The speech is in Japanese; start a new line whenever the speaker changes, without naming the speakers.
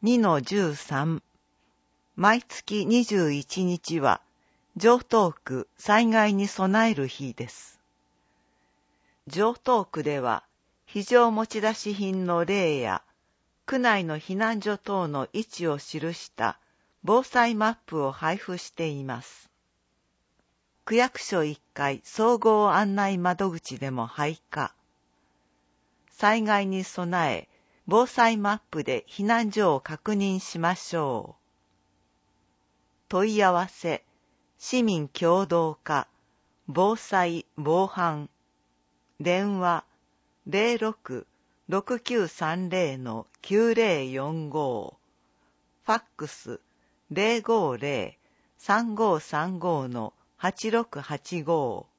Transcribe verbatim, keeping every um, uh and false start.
にのじゅうさん 毎月にじゅういちにちは城東区災害に備える日です。城東区では非常持ち出し品の例や区内の避難所等の位置を記した防災マップを配布しています。区役所いっかい総合案内窓口でも配下。災害に備え、防災マップで避難所を確認しましょう。問い合わせ、市民協働課、防災・防犯。電話、ゼロろく ろくきゅうさんゼロ のきゅうゼロよんご。ファックス、ゼロごゼロ さんごさんごのはちろくはちご。